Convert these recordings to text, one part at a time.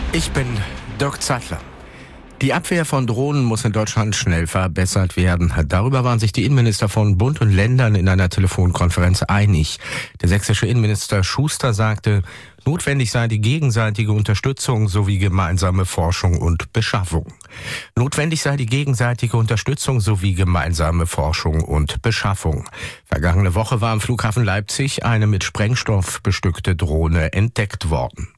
Ich bin Dirk Zeitler. Die Abwehr von Drohnen muss in Deutschland schnell verbessert werden. Darüber waren sich die Innenminister von Bund und Ländern in einer Telefonkonferenz einig. Der sächsische Innenminister Schuster sagte, notwendig sei die gegenseitige Unterstützung sowie gemeinsame Forschung und Beschaffung. Notwendig sei die gegenseitige Unterstützung sowie gemeinsame Forschung und Beschaffung. Vergangene Woche war am Flughafen Leipzig eine mit Sprengstoff bestückte Drohne entdeckt worden.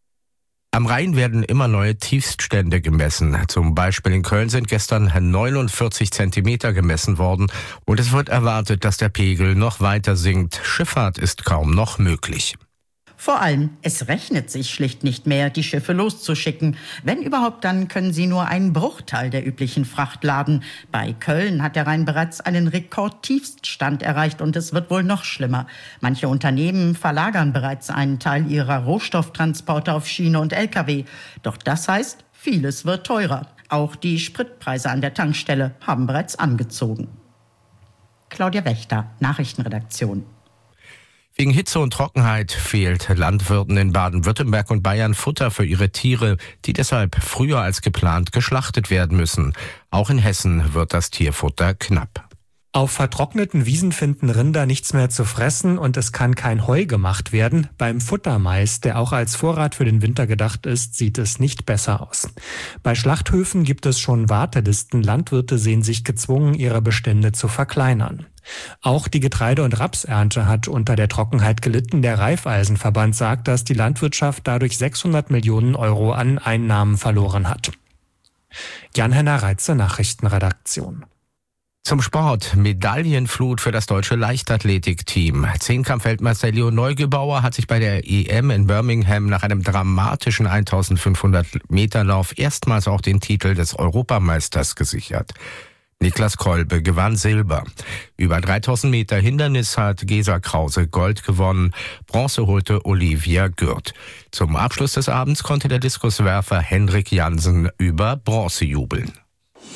Am Rhein werden immer neue Tiefststände gemessen. Zum Beispiel in Köln sind gestern 49 Zentimeter gemessen worden und es wird erwartet, dass der Pegel noch weiter sinkt. Schifffahrt ist kaum noch möglich. Vor allem, es rechnet sich schlicht nicht mehr, die Schiffe loszuschicken. Wenn überhaupt, dann können sie nur einen Bruchteil der üblichen Fracht laden. Bei Köln hat der Rhein bereits einen Rekordtiefststand erreicht und es wird wohl noch schlimmer. Manche Unternehmen verlagern bereits einen Teil ihrer Rohstofftransporte auf Schiene und Lkw. Doch das heißt, vieles wird teurer. Auch die Spritpreise an der Tankstelle haben bereits angezogen. Claudia Wächter, Nachrichtenredaktion. Wegen Hitze und Trockenheit fehlt Landwirten in Baden-Württemberg und Bayern Futter für ihre Tiere, die deshalb früher als geplant geschlachtet werden müssen. Auch in Hessen wird das Tierfutter knapp. Auf vertrockneten Wiesen finden Rinder nichts mehr zu fressen und es kann kein Heu gemacht werden. Beim Futtermais, der auch als Vorrat für den Winter gedacht ist, sieht es nicht besser aus. Bei Schlachthöfen gibt es schon Wartelisten. Landwirte sehen sich gezwungen, ihre Bestände zu verkleinern. Auch die Getreide- und Rapsernte hat unter der Trockenheit gelitten. Der Raiffeisenverband sagt, dass die Landwirtschaft dadurch 600 Millionen Euro an Einnahmen verloren hat. Jan-Henner Reitze, Nachrichtenredaktion. Zum Sport. Medaillenflut für das deutsche Leichtathletikteam. Zehnkampf-Weltmeister Leo Neugebauer hat sich bei der EM in Birmingham nach einem dramatischen 1500-Meter-Lauf erstmals auch den Titel des Europameisters gesichert. Niklas Kolbe gewann Silber. Über 3000 Meter Hindernis hat Gesa Krause Gold gewonnen. Bronze holte Olivia Gürt. Zum Abschluss des Abends konnte der Diskuswerfer Hendrik Jansen über Bronze jubeln.